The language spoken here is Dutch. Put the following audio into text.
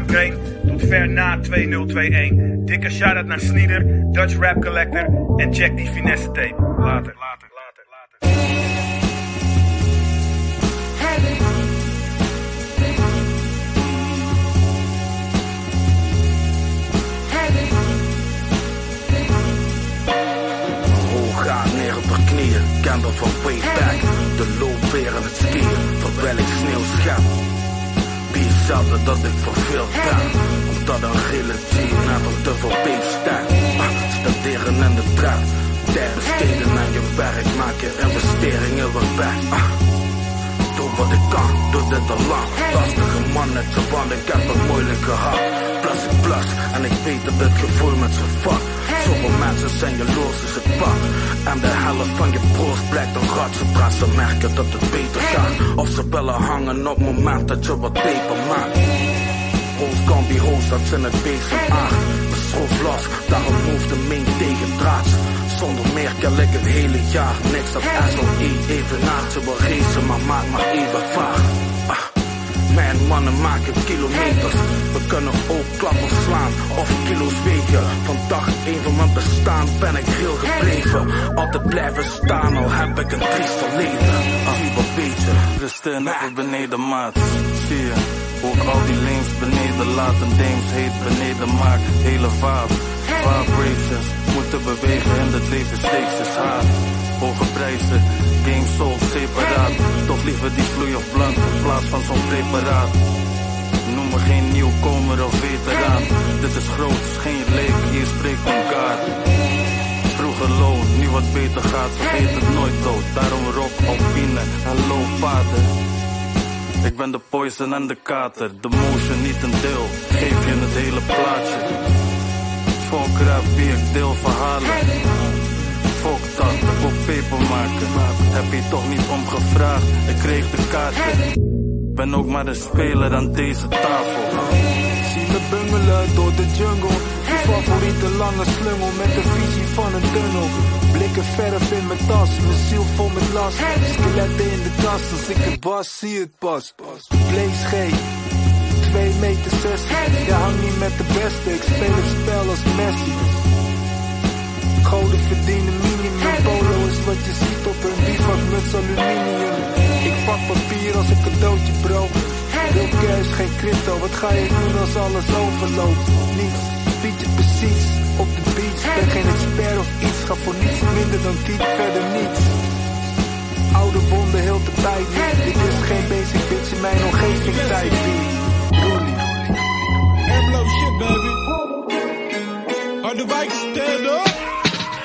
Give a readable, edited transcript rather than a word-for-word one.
Green tot ver na 2021. Dikke shout-out naar Sneeder, Dutch Rap Collector en check die finesse tape. Later. Neer op haar knieën, kende van way back. De loopweer en het skiën, terwijl ik sneeuw schep. Die hetzelfde dat ik verveeld ben, omdat een hele G net op te veel beest staat. Studeren in de trap, tijd besteden aan je werk, maak je investeringen weer weg. Doe wat ik kan, doe dit al lang. Lastige mannetje, want ik heb het moeilijk gehad. Plus ik plus, en ik weet dat het gevoel met z'n fuck. Zoveel mensen zijn jaloers is het pad. En de helft van je broers blijkt een rat zodra ze merken dat het beter gaat. Of ze willen hangen op het moment dat je wat peper maakt. Hoes kan be hoes, dat zijn het bezem 8. Mijn schroef los, daarom hoeft de main tegen draads. Zonder meer kan ik het hele jaar niks dat SLE even naartje wil racen, maar maak maar even vaag. Mijn mannen maken kilometers. We kunnen ook klappen slaan of kilo's wegen. Van dag 1 van mijn bestaan ben ik real gebleven. Altijd blijven staan, al heb ik een triest verleden. Zie wat weet je, Rustin even beneden maat. Zie je, ook al die links beneden laten. Dames heet beneden maak, hele vaart. Vibrations, moeten bewegen in het leven steeds is hard. Hoge prijzen, game sold separaat. Toch liever die vloei of blank in plaats van zo'n preparaat. Noem me geen nieuwkomer of veteraan. Dit is groot, geen leek, hier spreekt een kaart. Vroeger low, nu wat beter gaat, vergeet het nooit dood. Daarom rock, alpine en low paarden. Ik ben de poison en de kater, de motion niet een deel. Geef je het hele plaatje. Fuck rap, wie ik deel verhalen. Fuck dat, ik wil peper maken. Heb je toch niet om gevraagd, ik kreeg de kaarten. Ben ook maar een speler aan deze tafel. Zie me bungelen door de jungle. Je favoriete lange slungel met de visie van een tunnel. Blikken verf in mijn tas, mijn ziel vol met last. Skeletten in de kast, als ik het was, zie het pas. Blaze G, 2 meter 6. Je hangt niet met de beste, ik speel het spel als Messi. Goden verdienen minimum, polo is wat je ziet op een bivakmuts aluminium. Ik pak papier als een cadeautje bro. Wil cash, geen crypto, wat ga je doen als alles overloopt? Niets, bied je precies op de beach. Ben geen expert of iets, ga voor niets minder dan kiet, verder niets. Oude wonden heel de tijd niet. Dit is geen basic bitch in mijn omgeving tijd beat. Rollie. Airflow shit baby. Harde wijk stand up.